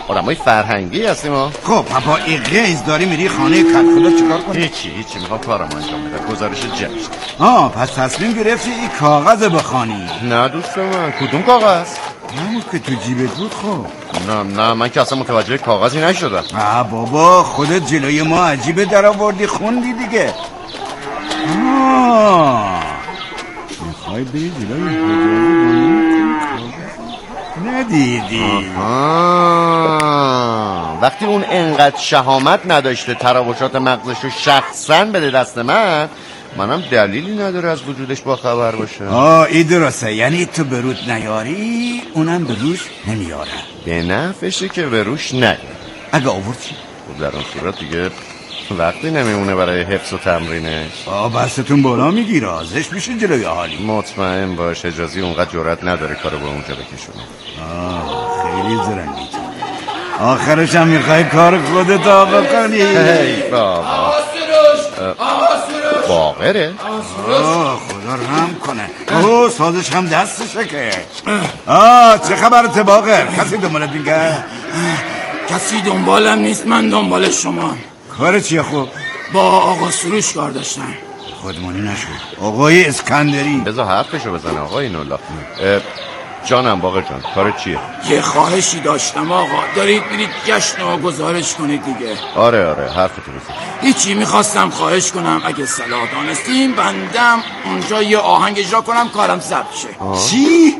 آدمای فرهنگی هستیم ما. خب پاپا این قیز داری میری خانه کدخدا چیکار کنی؟ هیچی میخوام کارم انجام بدم. گزارش جشن. پس تصمیم گرفتی این کاغذ بخوانی؟ نه دوست من. کدوم کاغذ؟ همون که تو جیبت بود. خب نه من که اصلا متوجه کاغذی نشدم. بابا خودت جلوی ما عجیبه در آوردی خوندی دیگه. میخوای بری جلوی حجازی ندیدی؟ وقتی اون انقدر شهامت نداشته تراوشات مغزشو شخصا بده دست منم دلیلی نداره از وجودش با خبر باشه. این درسته. یعنی تو به رود نیاری اونم به روش نمیاره. به نفشه که به روش نیاره. اگه آورد چی؟ در اون صورت دیگه وقتی نمیمونه برای حفظ و تمرینش. بستون بالا میگیره ازش میشه جلوی حالی. مطمئن باش حجازی اونقدر جرأت نداره کارو به اونجا بکشونه. خیلی زرنگی تو. آخرش هم میخوای کار خودت آقا کنی. هی بابا باقره. خدا رحم کنه. سازش هم دستشه که. چه خبرته باقر؟ کسی دنبالت میگه؟ کسی دنبالم نیست، من دنبال شما. کار چیه خوب؟ با آقا سروش کار داشتم. خودمانی نشد آقای اسکندری. بذار حرفشو بزنه آقای نولا. جانم باقر جان کار چیه؟ یه خواهشی داشتم آقا. دارید میرید جشن رو گزارش کنید دیگه. آره حرفتو بزن. هیچی میخواستم خواهش کنم اگه صلاح دانستیم بندم اونجا یه آهنگ اجرا کنم کارم ضبط شه. چی؟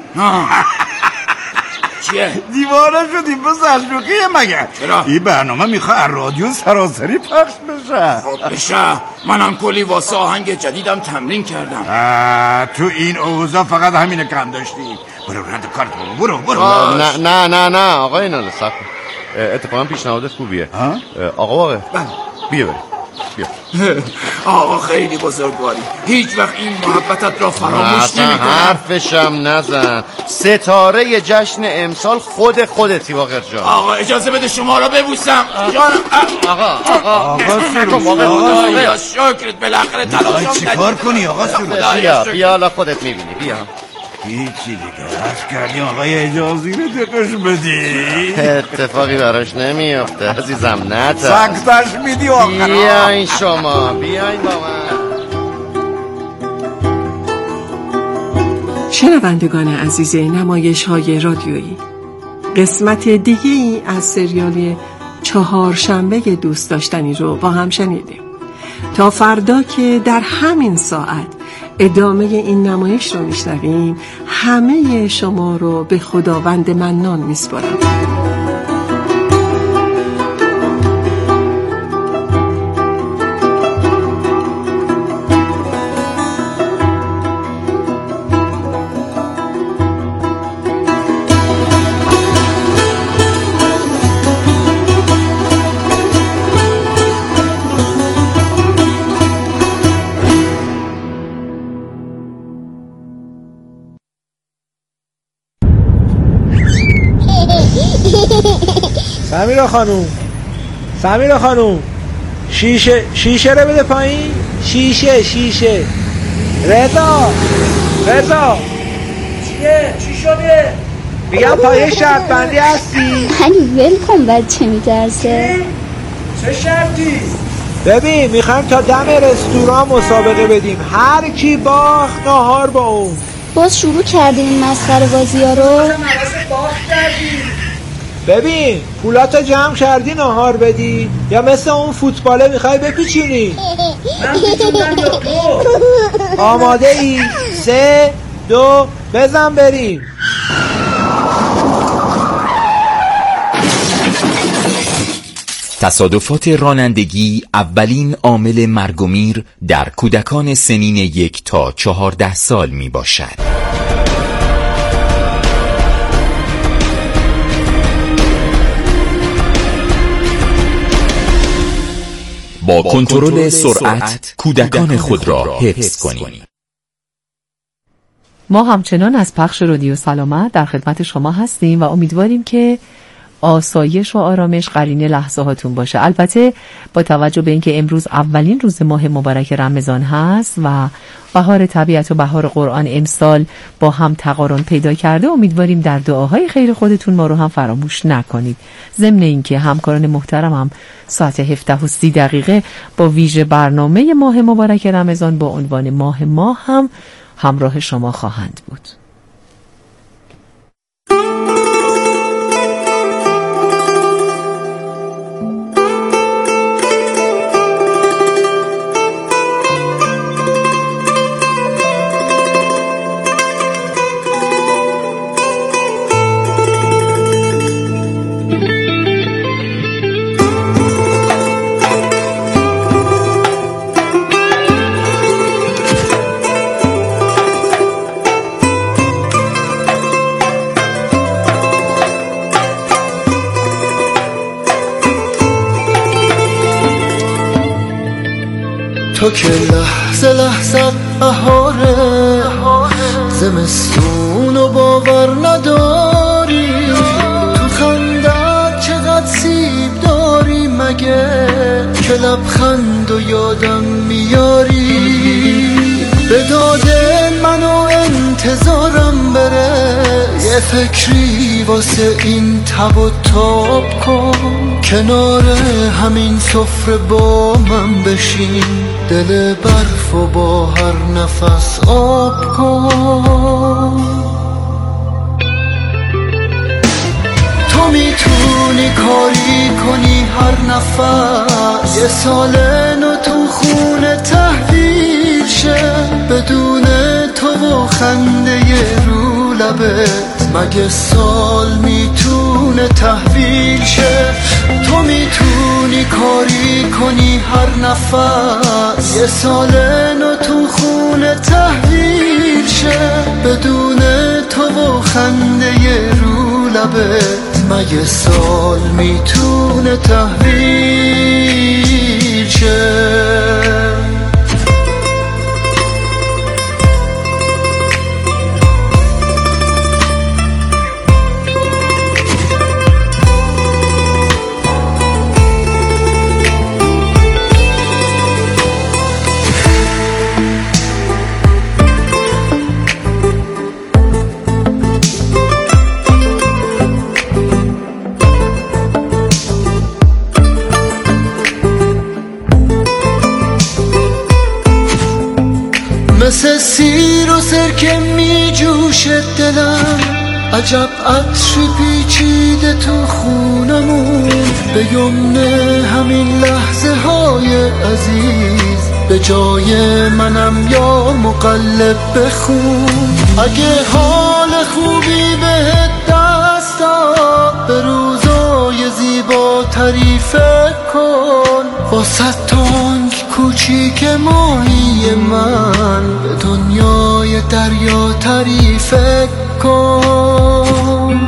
چیه؟ دیوانه شدیم به زجلوقیه مگه؟ چرا؟ این برنامه میخواه رادیو سراسری پخش بشه. خب بشه. منم کلی واسه آهنگ جدیدم تمرین کردم. تو این اوضاع فقط همینه کم داشتی. برو رد کارت برو. نه آقای ناله صف. اتفاقا پیشنهاد خوبیه. آقا واقع بیا آقا خیلی بزرگواری. هیچ وقت این محبتت را فراموش نمی‌کنم. حرفشم نزن. ستاره جشن امسال خودتی واقع جان. آقا اجازه بده شما را ببوسم. جانم. آقا شکرت بالاخره تلاشم کردی. چیکار کنی آقا سروش؟ بیا حالا خودت می‌بینی. بیا هیچی دیگه عرض کردی آقای اجازی رو دقش بدی. اتفاقی براش نمیفته عزیزم. نه سکتش میدی آخرا. بیاین شما بیاین با من. شنوندگان عزیز نمایش‌های رادیویی، قسمت دیگه ای از سریال چهارشنبه دوست داشتنی رو با هم شنیدیم. تا فردا که در همین ساعت ادامه این نمایش رو میشنویم، همه شما رو به خداوند منان میسپارم. سمیرا خانوم شیشه رو بده پایین. شیشه رضا چی شده؟ میگم پایین شرط بندی هستی؟ علی ول کن بچه میترسه. چه شرطی؟ ببین میخوایم تا دم رستوران مسابقه بدیم، هر کی باخت ناهار با اون. باز شروع کردیم این مسخره بازی ها رو. ببین پولاتو جمع کردی ناهار بدی یا مثل اون فوتباله میخوای بپیچونی؟ آماده ای؟ 3 2 بزن بریم. تصادفات رانندگی اولین عامل مرگ و میر در کودکان سنین 1 تا 14 سال می باشد. با کنترل سرعت کودکان خود را حفظ کنید. ما همچنان از پخش رادیو سلامت در خدمت شما هستیم و امیدواریم که آسایش و آرامش قرین لحظه هاتون باشه. البته با توجه به اینکه امروز اولین روز ماه مبارک رمضان هست و بهار طبیعت و بهار قرآن امسال با هم تقارن پیدا کرده، امیدواریم در دعاهای خیر خودتون ما رو هم فراموش نکنید. ضمن اینکه همکاران محترمم ساعت 17:30 با ویژه برنامه ماه مبارک رمضان با عنوان ماه هم همراه شما خواهند بود. تو که لحظه لحظه بهاره، زمستون و باور نداری، تو خندت چقدر سیب داری مگه که لبخند و یادم میاری. به داد منو انتظارم بره، یه فکری واسه این تب و تاب کن، کنار همین سفره با من بشین، دل برف و با هر نفس آب کن. تو میتونی کاری کنی هر نفس، یه سال نو تو خونه تحویل شه، بدون تو و خنده رو لبت مگه سال میتونه تحویل شه. تو میتونی کاری کنی هر نفس، یه سال نو تو خونه تحویل شه، بدون تو و خنده رو لبت مگه سال میتونه تحویل شه. مثل سیر و سرکه می جوشه دلم، عجب عطری پیچیده تو خونمون، به یمن همین لحظه های عزیز، به جای منم یا مقلب بخون. اگه حال خوبی بهت دست داد، به روزای زیباتری فکر کن، واسه تانک کوچیک ماهی من، به دنیای دریا تری فکر کن.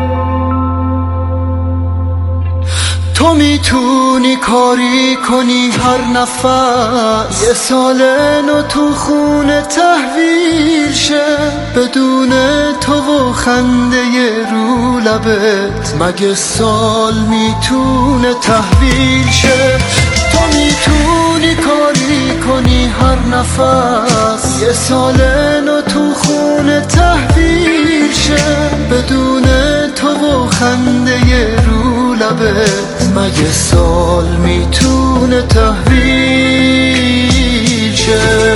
تو میتونی کاری کنی هر نفس، یه سال نو تو خونه تحویل شه، بدون تو و خنده رو لبت مگه سال میتونه تحویل شه. تو میتونی کاری کنی هر نفس، یه سال نو تو خونه تحویل شه، بدون تو و خنده رو لبت مگه سال میتونه تحویل شه.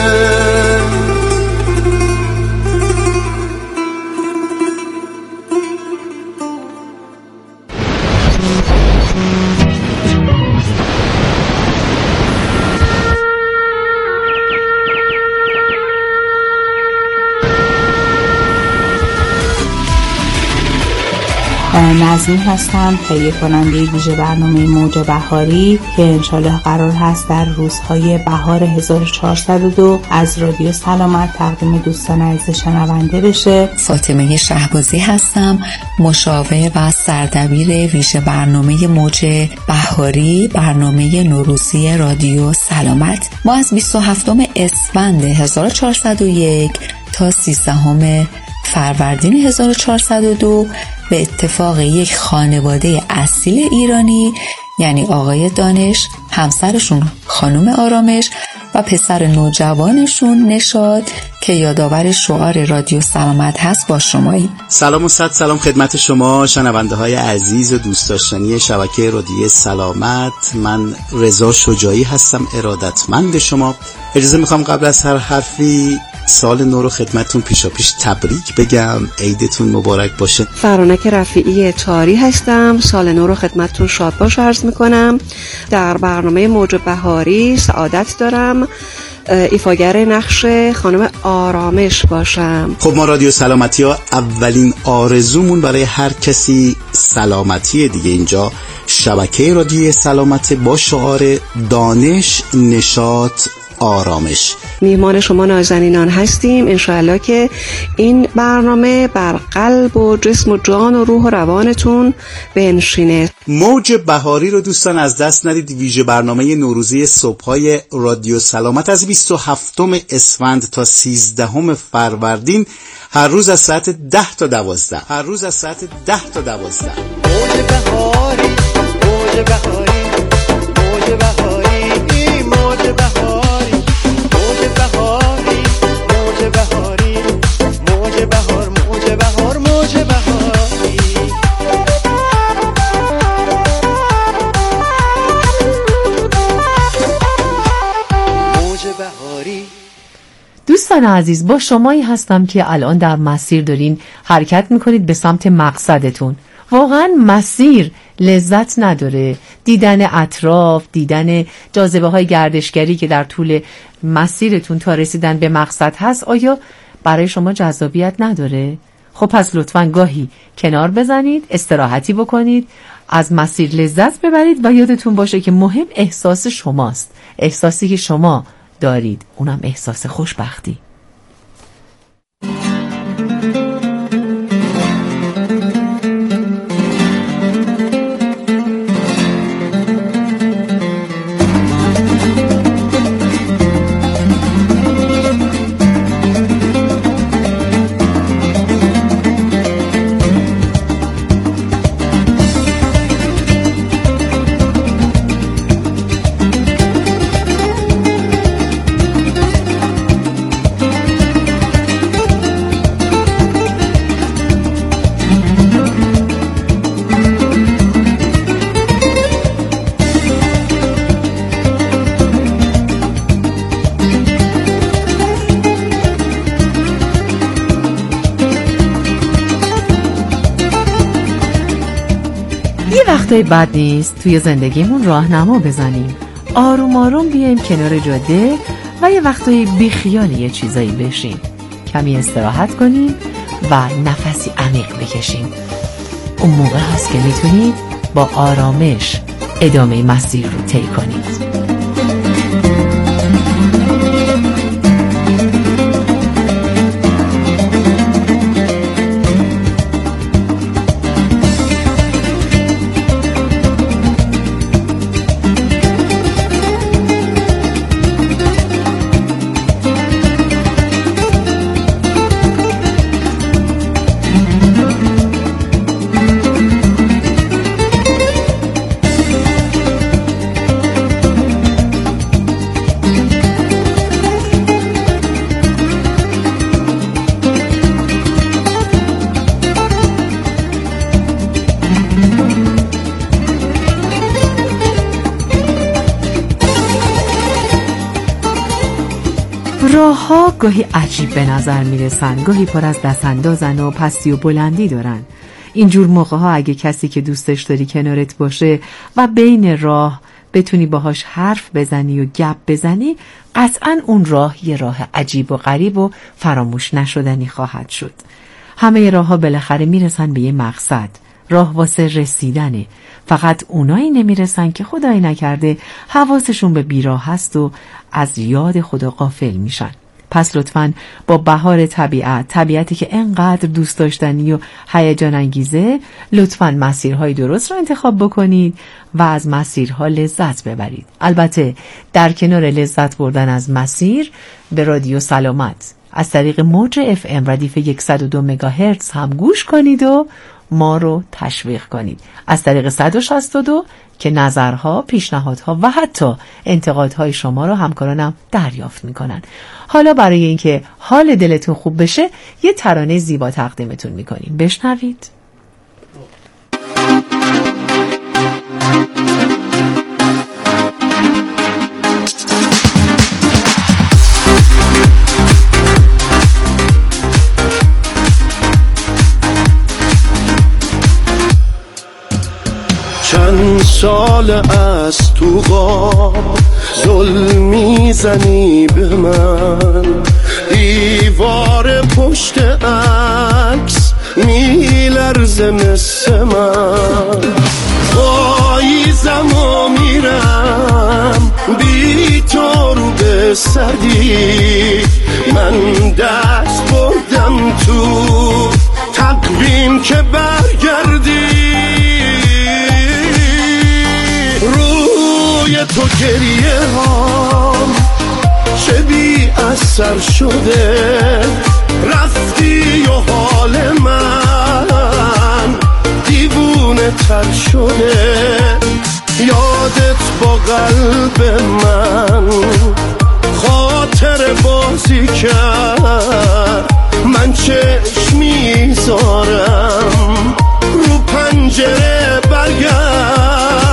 نظمی هستم، تهیه کننده ویژه برنامه موج بهاری که انشالله قرار هست در روزهای بهار 1402 از رادیو سلامت تقدیم دوستان عزیز شنونده بشه. فاطمه شهبازی هستم، مشاور و سردبیر ویژه برنامه موج بهاری، برنامه نوروزی رادیو سلامت. ما از 27 اسفند 1401 تا 13 فروردین 1402 به اتفاق یک خانواده اصیل ایرانی، یعنی آقای دانش، همسرشون خانم آرامش و پسر نوجوانشون نشاط که یادآور شعار رادیو سلامت هست با شمایی. سلام و صد سلام خدمت شما شنونده های عزیز و دوست داشتنی شبکه رادیو سلامت. من رضا شجاعی هستم، ارادتمند شما. اجازه میخوام قبل از هر حرفی سال نو رو خدمتتون پیشا پیش تبریک بگم. عیدتون مبارک باشه. فرانک رفیعی تاری هستم. سال نو رو خدمتتون شاد باش عرض میکنم. در برنامه موج بهاری سعادت دارم ایفاگر نقش خانم آرامش باشم. خب ما رادیو سلامتی ها اولین آرزومون برای هر کسی سلامتی دیگه. اینجا شبکه رادیو سلامت با شعار دانش، نشاط، آرامش. میهمان شما نازنینان هستیم. انشاءالله که این برنامه بر قلب و جسم و جان و روح و روانتون بنشینه. موج بهاری رو دوستان از دست ندید. ویژه برنامه نوروزی صبح‌های رادیو سلامت از 27 اسفند تا 13 فروردین هر روز از ساعت 10 تا 12. موج بهاری، موج بهاری، موج بهاری، موج بهاری، موج بهاری، موج بهاری، موج بهار، موج بهار، موج بهاری. موج بهاری. دوستان عزیز، با شمایی هستم که الان در مسیر دارین حرکت میکنید به سمت مقصدتون. واقعا مسیر لذت نداره؟ دیدن اطراف، دیدن جاذبه های گردشگری که در طول مسیرتون تا رسیدن به مقصد هست، آیا برای شما جذابیت نداره؟ خب پس لطفاً گاهی کنار بزنید، استراحتی بکنید، از مسیر لذت ببرید و یادتون باشه که مهم احساس شماست، احساسی که شما دارید، اونم احساس خوشبختی. وقتای بد نیست توی زندگیمون راهنما بزنیم، آروم آروم بیایم کنار جاده و یه وقتای بیخیال یه چیزایی بشیم، کمی استراحت کنیم و نفسی عمیق بکشیم. اون موقع هست که میتونید با آرامش ادامه مسیر رو طی کنید. راه ها گاهی عجیب به نظر میرسن، گاهی پر از دستاندازن و پستی و بلندی دارن. اینجور موقع ها اگه کسی که دوستش داری کنارت باشه و بین راه بتونی باهاش حرف بزنی و گپ بزنی، قطعاً اون راه یه راه عجیب و غریب و فراموش نشدنی خواهد شد. همه راه ها بالاخره میرسن به یه مقصد. راه واسه رسیدنه. فقط اونایی نمیرسن که خدای نکرده حواسشون به بیراه هست و از یاد خدا غافل میشن. پس لطفاً با بهار طبیعتی که انقدر دوست داشتنی و هیجان انگیزه، لطفاً مسیرهای درست رو انتخاب بکنید و از مسیرها لذت ببرید. البته در کنار لذت بردن از مسیر، به رادیو سلامت از طریق موج FM ردیف 102 مگاهرتز هم گوش کنید و ما رو تشویق کنید. از طریق 162 که نظرها، پیشنهادها و حتی انتقادهای شما رو همکارانم دریافت میکنن. حالا برای اینکه حال دلتون خوب بشه یه ترانه زیبا تقدیمتون میکنیم. بشنوید. چند سال از تو غاب ظلم میزنی به من، دیوار پشت عکس میلرزه مثل من، پاییزم و میرم بی تو رو به سردی، من دست بردم تو تقویم که برگردی، روی تو گریه هام چه بی اثر شده، رفتی و حال من دیوونه تر شده، یادت با قلب من خاطر بازی کرد، من چشم میذارم رو پنجره برگرد.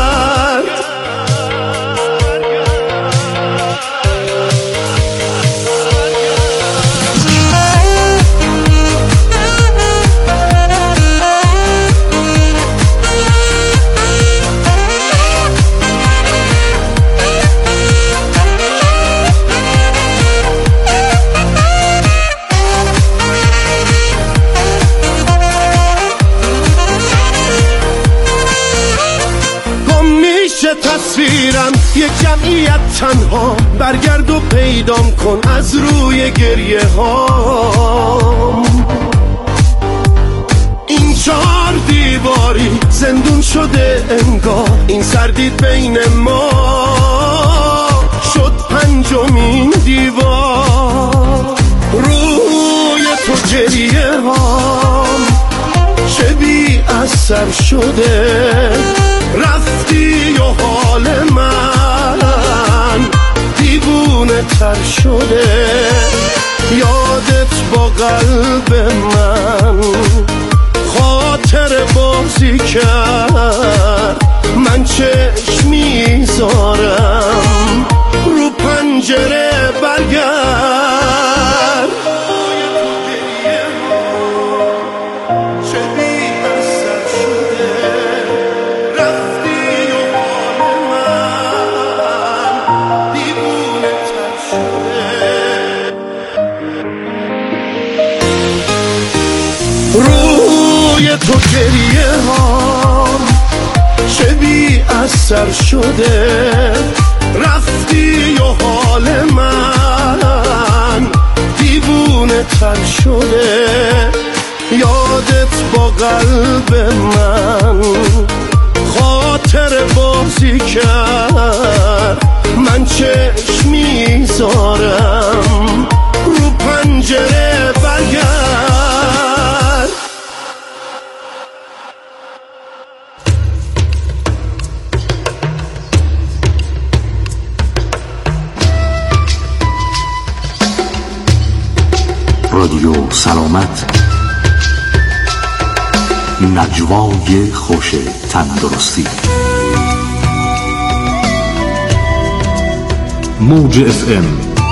تصویرم یه جمعیت تنها، برگرد و پیدام کن از روی گریه ها، این 4 دیواری زندون شده انگار، این سردید بین ما شد 5مین دیوار، روی تو گریه ها چه بی اثر شده، رفتی و حال من دیوونه تر شده، یادت با قلب من خاطر بازی کرد، من چشم میذارم رو پنجره برگرد. تو گریه ها چه بی اثر شده، رفتی و حال من دیوونه تر شده، یادت با قلب من خاطر بازی کرد، من چشم میذارم رو پنجره برگرد. رادیو سلامت، نجوای خوش تندرستی. موج FM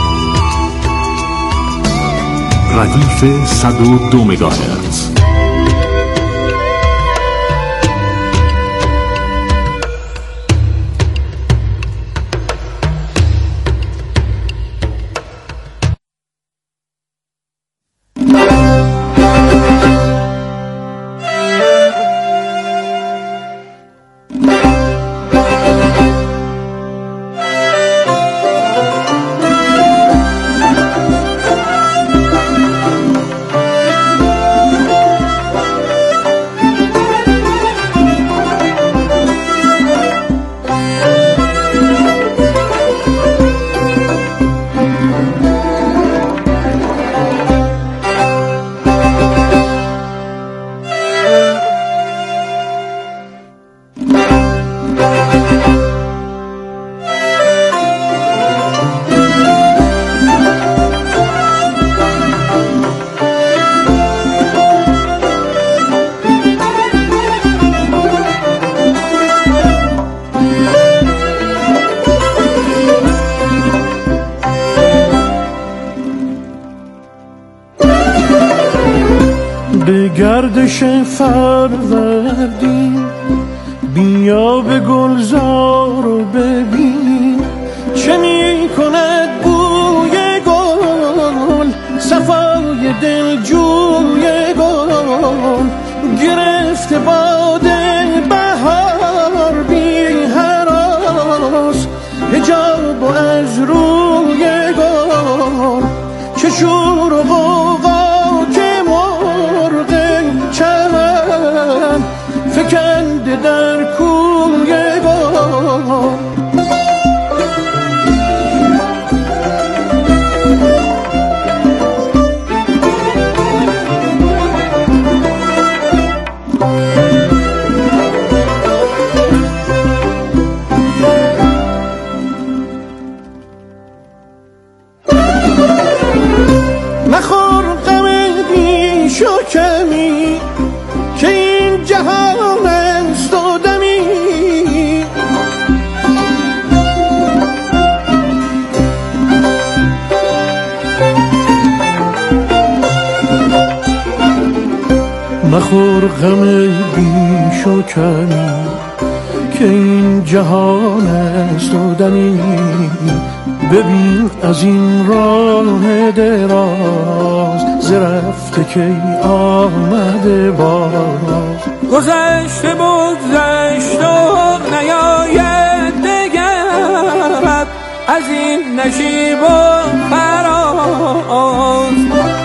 ردیف 102 مگاهرتز. گردش فروردین، بیا به گلزار و ببین چه می کند بوی گل، صفای دل جوی گل، گرفته باد بهار بی هراس، حجاب از روی گل، چه شور و غوغا که مرغ چمن فکنده در کوی گل. مخور غم بیش و کمی که این جهان است و دمی، مخور غم بیش و کمی که این جهان است و دمی، ببین از این راه دراز ز رفته که آمده باز، گذشته بگذشت و نیاید دگر از این نشیب و فراز.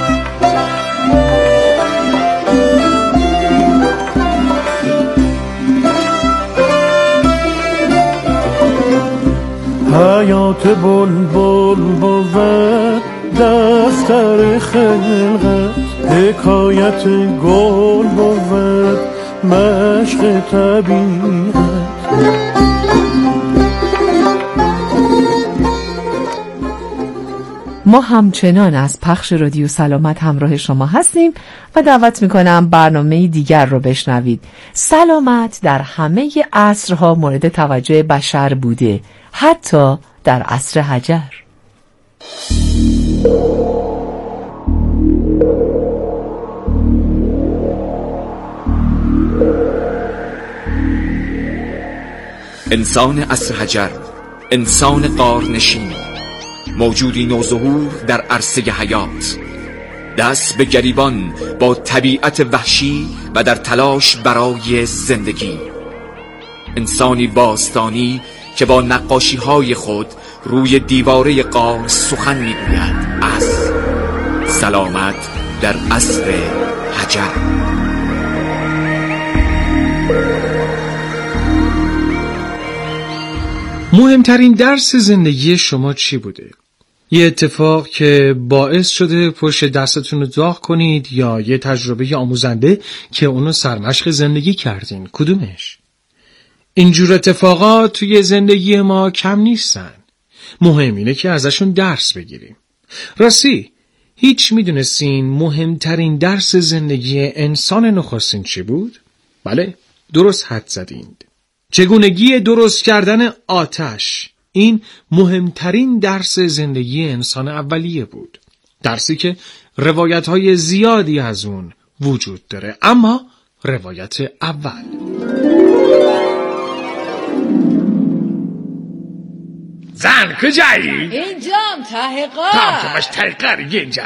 حیات بلبل بود دفتر خلقت، حکایت گل بود مشق طبیعت. ما همچنان از پخش رادیو سلامت همراه شما هستیم و دعوت میکنم برنامه دیگر رو بشنوید. سلامت در همه عصرها مورد توجه بشر بوده، حتی در عصر حجر. انسان عصر حجر، انسان غارنشین، موجودی نوظهور در عرصه حیات، دست به گریبان با طبیعت وحشی و در تلاش برای زندگی. انسانی باستانی که با نقاشی‌های خود روی دیواره غار سخن می‌گوید از سلامت در عصر حجر. مهمترین درس زندگی شما چی بوده؟ یه اتفاق که باعث شده پشت دستتون رو داغ کنید یا یه تجربه آموزنده که اونو سرمشق زندگی کردین؟ کدومش؟ اینجور اتفاقات توی زندگی ما کم نیستن. مهم اینه که ازشون درس بگیریم. راستی هیچ میدونستین مهمترین درس زندگی انسان نخستین چی بود؟ بله، درست حد زدید. چگونگی درست کردن آتش. این مهمترین درس زندگی انسان اولیه بود. درسی که روایت‌های زیادی از اون وجود داره، اما روایت اول. زن کجایی؟ اینجام ته غار. tam باش ته غار اینجا.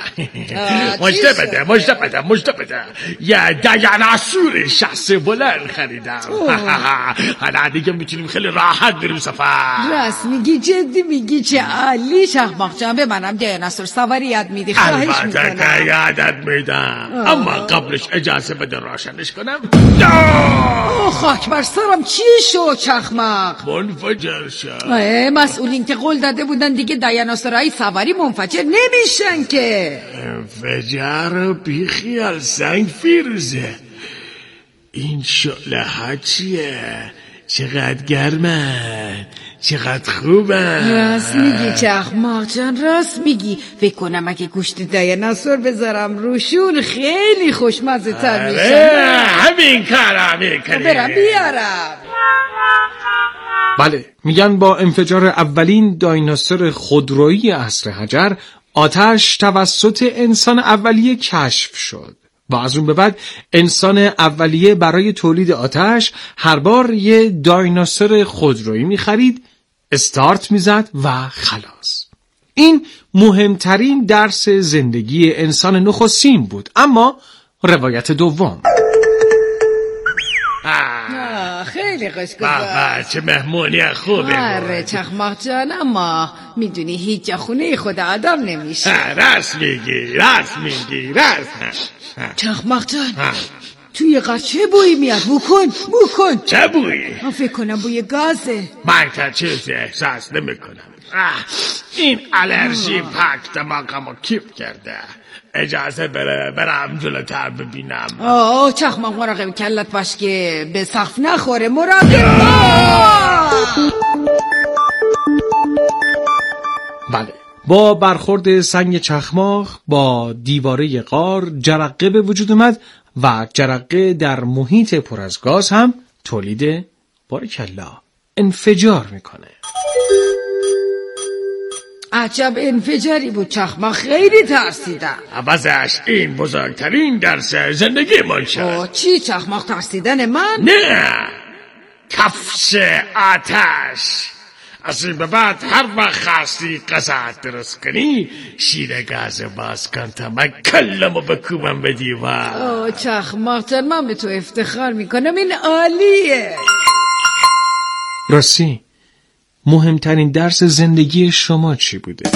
مجده بده یه دیناسور شخص بلند خریدم. حالا دیگه میتونیم خیلی راحت بریم سفر. راست میگی؟ جدی میگی؟ چه عالی. شهباق جان به منم دیناسور سواری یاد میدی؟ خواهش میکنم. البته یادت میدم، اما قبلش اجازه بده روشنش کنم. خاک بر سرم چی شو چخمق؟ منفجر شد. مسئولین که قول داده بودن دیگه دیناسورای سواری منفجر نمیشن که. انفجار بیخیال سنگ فیروزه. این شعله ها چیه؟ چقدر گرمن، چقدر خوبن. راست میگی چخماق جان، راست میگی. فکر کنم اگه گوشت دیناسور بذارم روشون خیلی خوشمزه تر میشن. همین کارم میکنی. برم بیارم. بله، میگن با انفجار اولین دایناسور خودرویی عصر حجر، آتش توسط انسان اولیه کشف شد و از اون به بعد انسان اولیه برای تولید آتش هر بار یه دایناسور خودرویی میخرید، استارت میزد و خلاص. این مهمترین درس زندگی انسان نخستین بود. اما روایت دوم، خیلی خوش گذشت. چه مهمونی خوبه. آره چخماق جان، اما میدونی هیچ جا خونه خود آدم نمیشه. راست میگی. چخماق جان، توی قد چه بویی میاد؟ بو کن. چه بویی؟ من فکر کنم بوی گازه. من که چیزی احساس نمی کنم. این الرژی پک دماغمو کیپ کرده. اجازه برم جلوتر ببینم. چخماق مراقب کلت باش که به سقف نخوره. مراقب باش. بله، با برخورد سنگ چخماق با دیواره غار جرقه به وجود اومد و جرقه در محیط پر از گاز هم تولید بارکلا انفجار میکنه. عجب انفجاری بود چخماق، خیلی ترسیدم. عوضش این بزرگترین درس زندگی من شد. چی چخماق؟ ترسیدن من؟ نه، کفش آتش. از این به بعد هر وقت خواستی غذا درست کنی شیر گاز باز کن تا من کلمو بکوبم به دیوار. چخماق جان، من به تو افتخار میکنم، این عالیه. راستی مهمترین درس زندگی شما چی بوده؟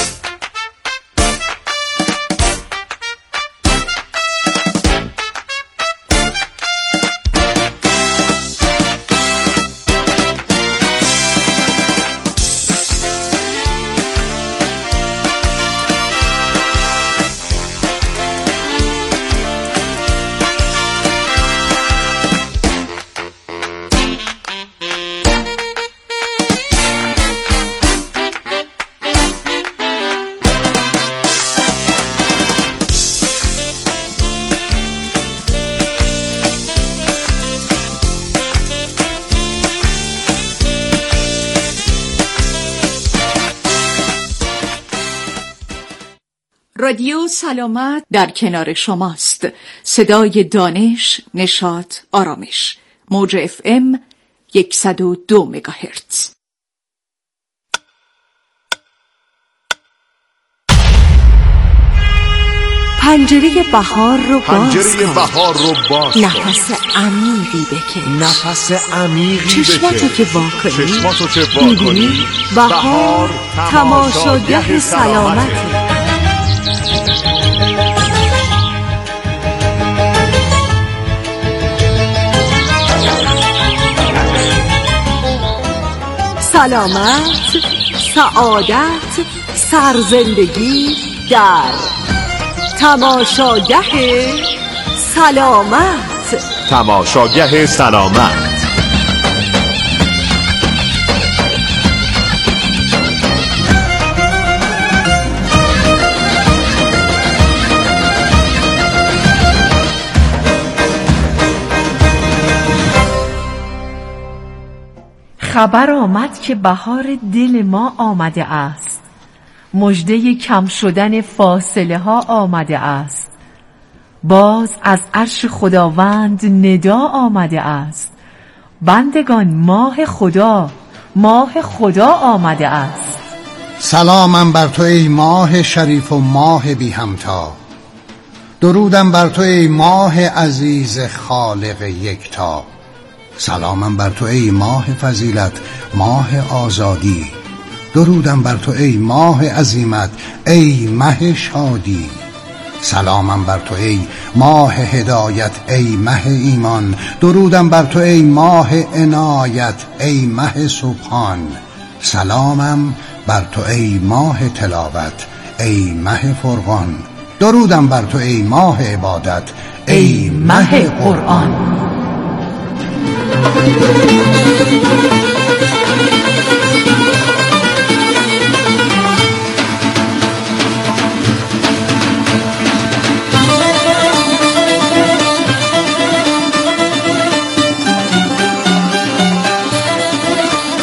رادیو سلامت در کنار شماست. صدای دانش، نشاط، آرامش. موج FM 102 مگاهرتز. پنجره بهار رو باز کن. نفس عمیقی بکش. چشماتو که واکنی می‌بینی بهار تماشاگه سلامته. سلامت، سعادت، سرزندگی در تماشاگه سلامت. تماشاگه سلامت. خبر آمد که بهار دل ما آمده است. مژده کم شدن فاصله ها آمده است. باز از عرش خداوند ندا آمده است. بندگان ماه خدا آمده است. سلامم بر تو ای ماه شریف و ماه بی همتا. درودم بر تو ای ماه عزیز خالق یکتا. سلامم بر تو ای ماه فضیلت، ماه آزادی. درودم بر تو ای ماه عظیمت، ای مه شادی. سلامم بر تو ای ماه هدایت، ای مه ایمان. درودم بر تو ای ماه عنایت، ای مه سبحان. سلامم بر تو ای ماه تلاوت، ای مه فرقان. درودم بر تو ای ماه عبادت، ای مه قرآن.